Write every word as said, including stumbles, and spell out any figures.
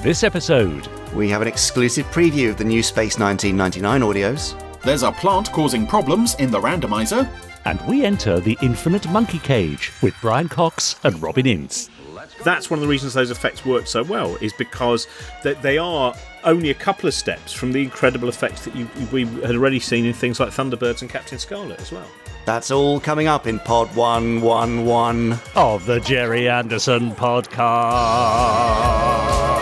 this episode, we have an exclusive preview of the new Space nineteen ninety-nine audios. There's a plant causing problems in the randomizer. and we enter the Infinite Monkey Cage with Brian Cox and Robin Ince. That's one of the reasons those effects work so well, is because they, they are only a couple of steps from the incredible effects that you, we had already seen in things like Thunderbirds and Captain Scarlet as well. That's all coming up in Pod one one one of the Jerry Anderson Podcast.